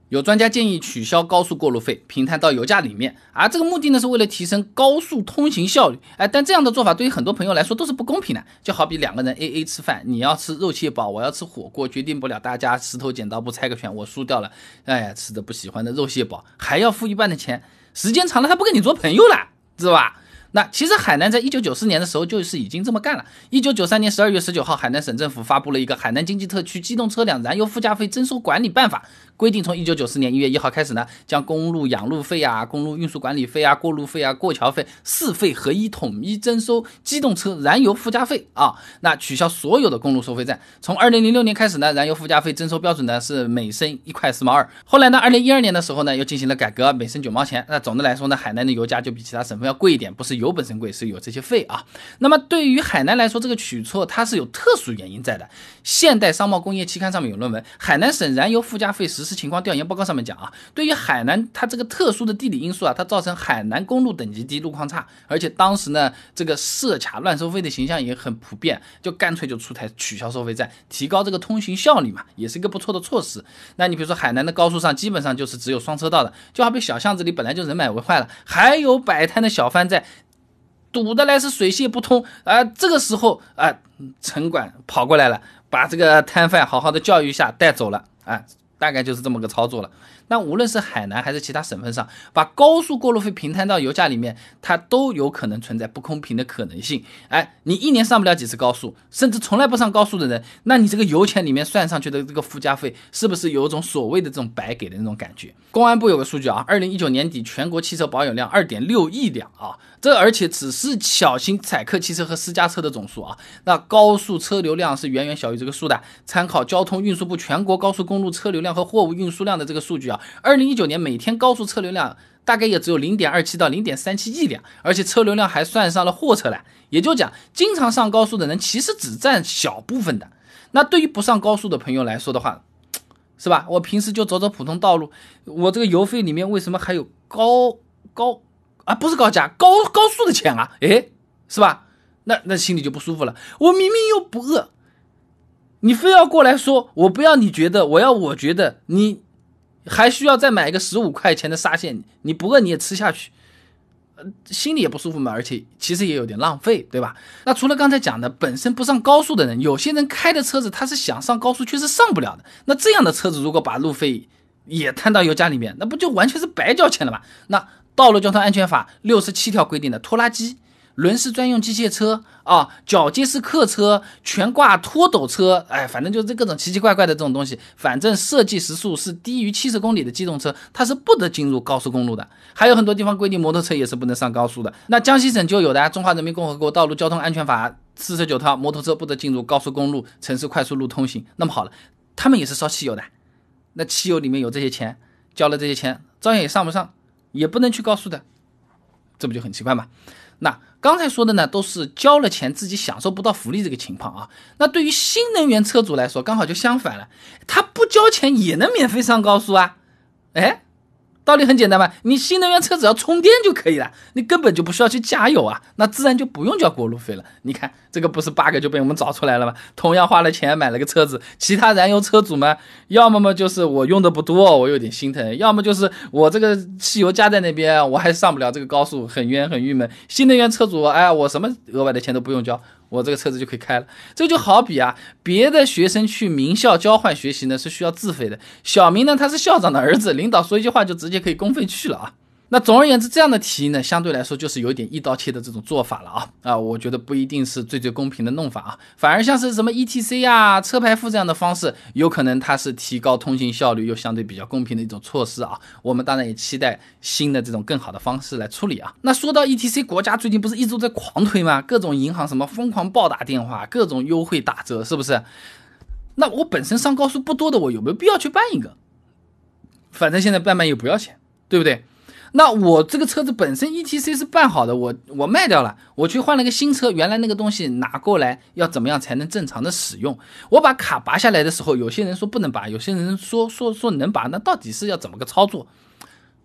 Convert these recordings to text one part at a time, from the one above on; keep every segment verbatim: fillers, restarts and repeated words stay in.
有专家建议取消高速过路费，平摊到油价里面，而、啊、这个目的呢是为了提升高速通行效率。哎，但这样的做法对于很多朋友来说都是不公平的，就好比两个人 A A 吃饭，你要吃肉蟹堡，我要吃火锅，决定不了大家石头剪刀布猜个拳，我输掉了，哎呀，吃的不喜欢的肉蟹堡还要付一半的钱，时间长了他不跟你做朋友了，知道吧？那其实海南在一九九四年的时候就是已经这么干了。一九九三年十二月十九号，海南省政府发布了一个《海南经济特区机动车辆燃油附加费征收管理办法》，规定从一九九四年一月一号开始呢，将公路养路费啊、公路运输管理费啊、过路费啊、过桥费四费合一统一征收机动车燃油附加费啊。那取消所有的公路收费站。从二零零六年开始呢，燃油附加费征收标准呢是每升一块四毛二。后来呢，二零一二年的时候呢，又进行了改革，每升九毛钱。那总的来说呢，海南的油价就比其他省份要贵一点，不是油本身贵，是有这些费啊。那么对于海南来说，这个举措它是有特殊原因在的。现代商贸工业期刊上面有论文《海南省燃油附加费实施情况调研报告》上面讲啊，对于海南它这个特殊的地理因素啊，它造成海南公路等级低，路况差，而且当时呢这个设卡乱收费的形象也很普遍，就干脆就出台取消收费站，提高这个通行效率嘛，也是一个不错的措施。那你比如说海南的高速上基本上就是只有双车道的，就好比小巷子里本来就人满为患了，还有摆摊的小贩在，堵得来是水泄不通啊、呃！这个时候啊、呃，城管跑过来了，把这个摊贩好好的教育一下，带走了啊、呃，大概就是这么个操作了。那无论是海南还是其他省份上，把高速过路费平摊到油价里面，它都有可能存在不公平的可能性。哎，你一年上不了几次高速，甚至从来不上高速的人，那你这个油钱里面算上去的这个附加费，是不是有一种所谓的这种白给的那种感觉？公安部有个数据啊，二零一九年底全国汽车保有量 二点六亿辆啊，这而且只是小型载客汽车和私家车的总数啊。那高速车流量是远远小于这个数的。参考交通运输部全国高速公路车流量和货物运输量的这个数据啊，二零一九年每天高速车流量大概也只有 零点二七到零点三七亿辆，而且车流量还算上了货车了。也就讲，经常上高速的人其实只占小部分的。那对于不上高速的朋友来说的话，是吧？我平时就走走普通道路，我这个油费里面为什么还有高高啊？不是高价，高高速的钱啊？诶，是吧？那那心里就不舒服了。我明明又不饿，你非要过来说我不要你觉得，我要我觉得，你还需要再买一个十五块钱的沙县，你不饿你也吃下去，呃，心里也不舒服嘛，而且其实也有点浪费，对吧？那除了刚才讲的本身不上高速的人，有些人开的车子他是想上高速却是上不了的，那这样的车子如果把路费也摊到油价里面，那不就完全是白交钱了吗？那道路交通安全法六十七条规定的拖拉机、轮式专用机械车啊、铰接式客车、全挂拖斗车，哎，反正就是各种奇奇怪怪的这种东西，反正设计时速是低于七十公里的机动车，它是不得进入高速公路的。还有很多地方规定摩托车也是不能上高速的。那江西省就有的《中华人民共和国道路交通安全法》四十九条，摩托车不得进入高速公路、城市快速路通行。那么好了，他们也是烧汽油的，那汽油里面有这些钱，交了这些钱，照样也上不上，也不能去高速的，这不就很奇怪吗？那刚才说的呢，都是交了钱自己享受不到福利这个情况啊。那对于新能源车主来说，刚好就相反了，他不交钱也能免费上高速啊。哎，道理很简单嘛，你新能源车只要充电就可以了，你根本就不需要去加油啊，那自然就不用交过路费了。你看这个不是 bug 就被我们找出来了吗？同样花了钱买了个车子，其他燃油车主嘛，要么嘛就是我用的不多，我有点心疼，要么就是我这个汽油加在那边，我还上不了这个高速，很冤很郁闷。新能源车主，哎，我什么额外的钱都不用交，我这个车子就可以开了。这就好比啊，别的学生去名校交换学习呢是需要自费的，小明呢他是校长的儿子，领导说一句话就直接可以公费去了啊。那总而言之，这样的题呢，相对来说就是有点一刀切的这种做法了啊啊，我觉得不一定是最最公平的弄法啊，反而像是什么 E T C 啊、车牌付这样的方式，有可能它是提高通行效率又相对比较公平的一种措施啊。我们当然也期待新的这种更好的方式来处理啊。那说到 E T C， 国家最近不是一直在狂推吗？各种银行什么疯狂暴打电话，各种优惠打折，是不是？那我本身上高速不多的，我有没有必要去办一个？反正现在办办也不要钱，对不对？那我这个车子本身 E T C 是办好的，我我卖掉了，我去换了个新车，原来那个东西拿过来要怎么样才能正常的使用？我把卡拔下来的时候，有些人说不能拔，有些人说说说能拔，那到底是要怎么个操作？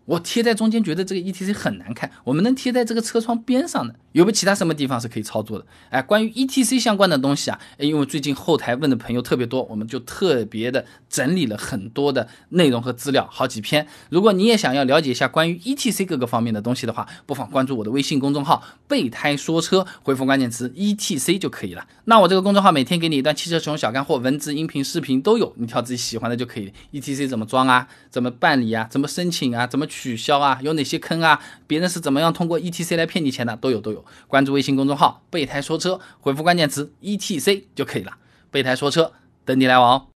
我贴在中间觉得这个 E T C 很难看，我们能贴在这个车窗边上的，有没有其他什么地方是可以操作的？哎，关于 E T C 相关的东西啊，因为最近后台问的朋友特别多，我们就特别的整理了很多的内容和资料，好几篇。如果你也想要了解一下关于 E T C 各个方面的东西的话，不妨关注我的微信公众号备胎说车，回复关键词 E T C 就可以了。那我这个公众号每天给你一段汽车使用小干货，文字、音频、视频都有，你挑自己喜欢的就可以。E T C 怎么装啊？怎么办理啊？怎么申请啊？怎么取消啊？有哪些坑啊？别人是怎么样通过 E T C 来骗你钱的？都有都有。关注微信公众号备胎说车，回复关键词 E T C 就可以了。备胎说车，等你来往哦。